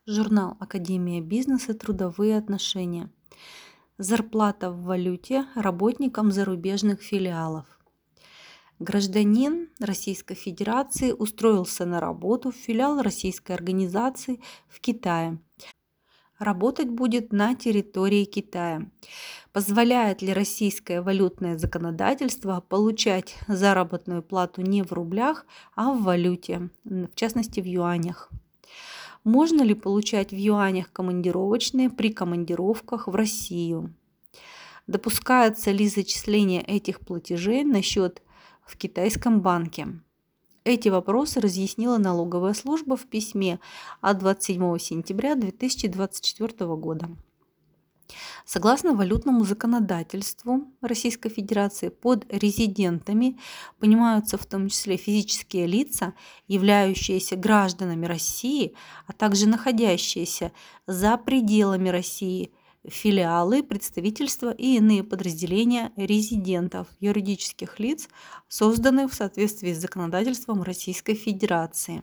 Журнал «Академия бизнеса. Трудовые отношения». Зарплата в валюте работникам зарубежных филиалов. Гражданин Российской Федерации устроился на работу в филиал российской организации в Китае. Работать будет на территории Китая. Позволяет ли российское валютное законодательство получать заработную плату не в рублях, а в валюте, в частности в юанях? Можно ли получать в юанях командировочные при командировках в Россию? Допускается ли зачисление этих платежей на счет в китайском банке? Эти вопросы разъяснила налоговая служба в письме от 27 сентября 2024 года. Согласно валютному законодательству Российской Федерации, под резидентами понимаются в том числе физические лица, являющиеся гражданами России, а также находящиеся за пределами России, филиалы, представительства и иные подразделения резидентов, юридических лиц, созданных в соответствии с законодательством Российской Федерации.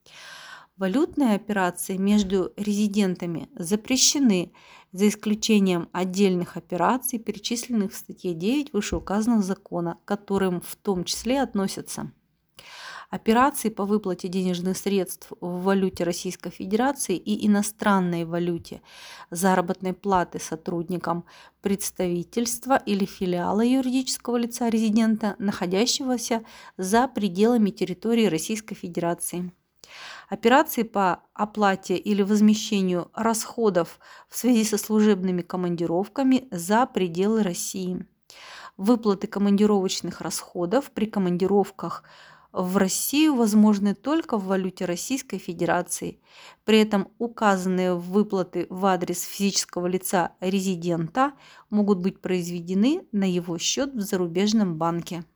Валютные операции между резидентами запрещены, за исключением отдельных операций, перечисленных в статье 9 вышеуказанного закона, к которым в том числе относятся операции по выплате денежных средств в валюте Российской Федерации и иностранной валюте, заработной платы сотрудникам представительства или филиала юридического лица резидента, находящегося за пределами территории Российской Федерации. Операции по оплате или возмещению расходов в связи со служебными командировками за пределы России. Выплаты командировочных расходов при командировках в Россию возможны только в валюте Российской Федерации. При этом указанные выплаты в адрес физического лица резидента могут быть произведены на его счет в зарубежном банке.